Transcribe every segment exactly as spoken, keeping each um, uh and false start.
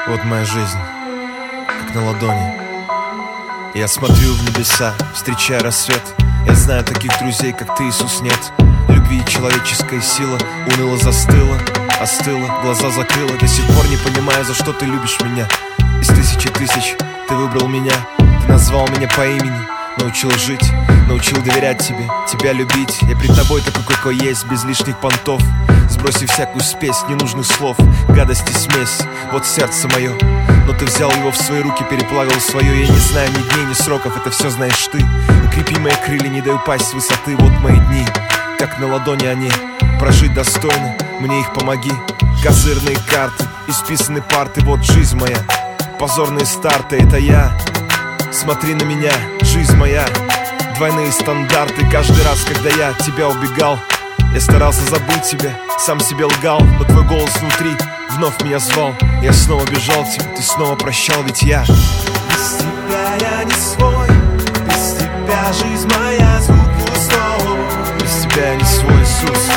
Вот моя жизнь, как на ладони. Я смотрю в небеса, встречая рассвет. Я знаю таких друзей, как ты, Иисус, нет. Любви человеческая сила уныло застыла, остыла, глаза закрыла. До сих пор не понимаю, за что ты любишь меня. Из тысячи тысяч ты выбрал меня. Ты назвал меня по имени, научил жить, научил доверять тебе, тебя любить. Я пред тобой такой, какой есть, без лишних понтов, сбросив всякую спесь ненужных слов, гадости смесь, вот сердце мое. Но ты взял его в свои руки, переплавил свое. Я не знаю ни дней, ни сроков, это все знаешь ты. Укрепи мои крылья, не дай упасть с высоты. Вот мои дни, как на ладони они. Прожить достойно, мне их помоги. Козырные карты, исписаны парты. Вот жизнь моя, позорные старты, это я. Смотри на меня, жизнь моя. Двойные стандарты. Каждый раз, когда я от тебя убегал, я старался забыть тебя, сам себе лгал. Но твой голос внутри вновь меня звал. Я снова бежал к тебе, ты снова прощал, ведь я без тебя я не свой. Без тебя жизнь моя, звук пустой. Без тебя я не свой, Иисус.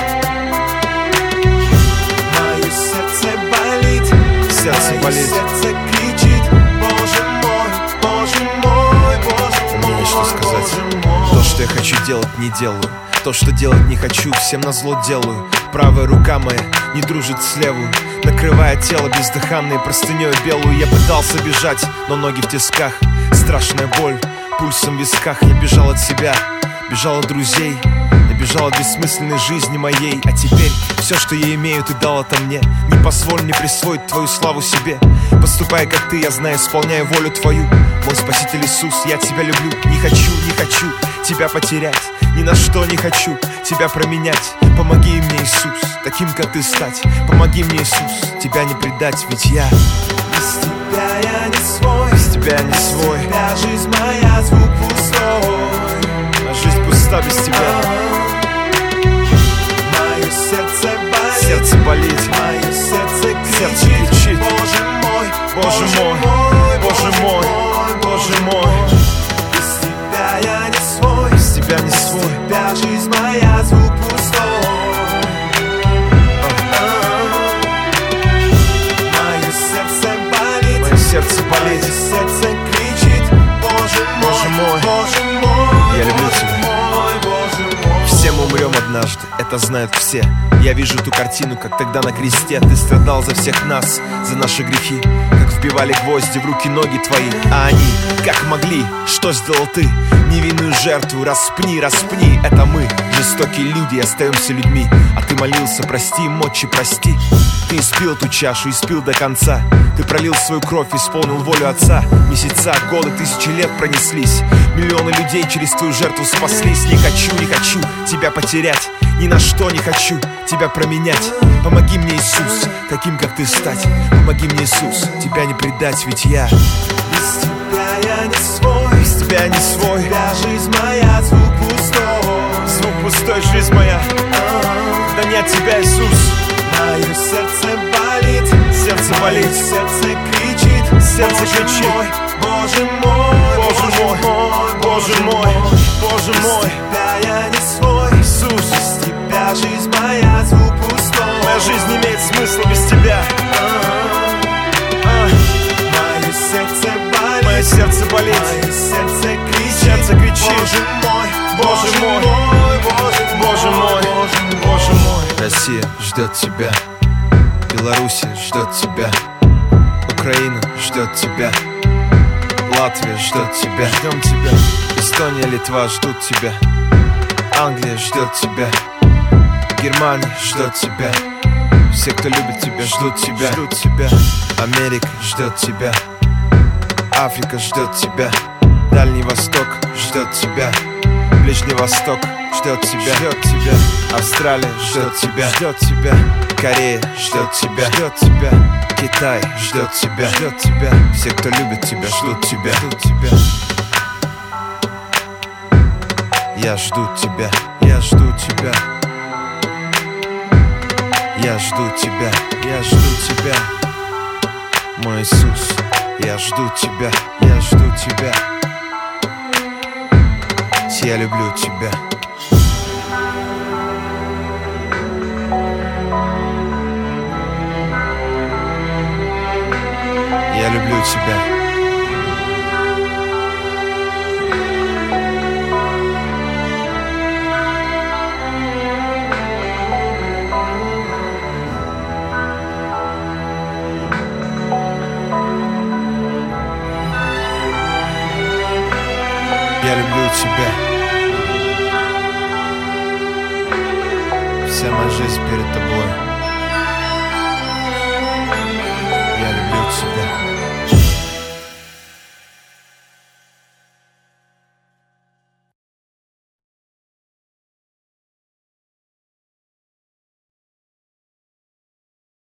Мое сердце болит, Сердце мое болит. сердце кричит: Боже мой, Боже мой, Боже мой. Мне есть что сказать. Боже мой. То, что я хочу делать, не делаю. То, что делать не хочу, всем назло делаю. Правая рука моя не дружит с левую, накрывая тело бездыханной простынёю белую. Я пытался бежать, но ноги в тисках. Страшная боль, пульсом в висках. Я бежал от себя, бежал от друзей. Я бежал от бессмысленной жизни моей. А теперь все, что я имею, ты дал это мне. Не позволь мне присвоить твою славу себе. Поступая как ты, я знаю, исполняю волю твою. Мой Спаситель Иисус, я тебя люблю. Не хочу, не хочу тебя потерять. Ни на что не хочу тебя променять. Помоги мне, Иисус, таким, как ты, стать. Помоги мне, Иисус, тебя не предать, ведь я Без тебя я не свой. без тебя я не свой. Без тебя жизнь моя, звук пустой. А жизнь пуста без тебя. Мое сердце болит, Сердце болит, мое сердце сердце кричит: кричит: Боже мой, Боже мой, Боже мой, Боже мой. Без тебя я не свой. Без тебя не свой. Без тебя жизнь моя, звук пустой. Мое сердце болит, Мое сердце болит. мое сердце кричит: Боже мой, Боже мой, Боже мой, я люблю Боже тебя. мой, Боже мой. Все мы умрем однажды, это знают все. Я вижу ту картину, как тогда на кресте ты страдал за всех нас, за наши грехи. Как вбивали гвозди в руки ноги твои. А они, как могли, что сделал ты? Невинную жертву распни, распни. Это мы, жестокие люди, остаемся людьми. А ты молился: прости, мочи, прости. Ты испил ту чашу, испил до конца. Ты пролил свою кровь, исполнил волю Отца. Месяца, годы, тысячи лет пронеслись. Миллионы людей через твою жертву спаслись. Не хочу, не хочу тебя потерять. Ни на что не хочу тебя променять. Помоги мне, Иисус, таким, как ты, стать. Помоги мне, Иисус, тебя не предать, ведь я Без тебя я не свой. без тебя не свой. Без тебя жизнь моя, звук пустой. Звук пустой, жизнь моя, да нет тебя, Иисус. Мое сердце болит, Сердце болит, мое сердце кричит: сердце Боже кричит: мой, Боже мой, Боже мой, Боже мой, Боже Без мой. тебя я не свой. Иисус, Без тебя жизнь моя, звук пустой. моя жизнь не имеет смысла без тебя. А, Мое сердце болит, Мое сердце болит, мое сердце кричит: сердце кричит: Боже мой, Боже мой, Боже Боже мой, Боже Боже мой. Россия ждет тебя, Белоруссия ждет тебя, Украина ждет тебя, Латвия ждет тебя, ждем тебя. Эстония, Литва ждут тебя, Англия ждет тебя, Германия ждет тебя. Все, кто любит тебя, ждут тебя, ждут тебя. Америка ждет тебя, Африка ждет тебя, Дальний Восток ждет тебя, Ближний Восток ждет тебя, ждет тебя. Австралия ждет тебя, ждет тебя. Корея ждет тебя, ждет тебя. Китай ждет тебя, ждет тебя. Все, кто любит тебя, ждут тебя, ждут тебя. Я жду тебя, я жду тебя. Я жду тебя, я жду тебя. Мой Иисус, я жду тебя, я жду тебя. Я люблю тебя. Я люблю тебя. Я люблю тебя. Вся моя жизнь перед тобой.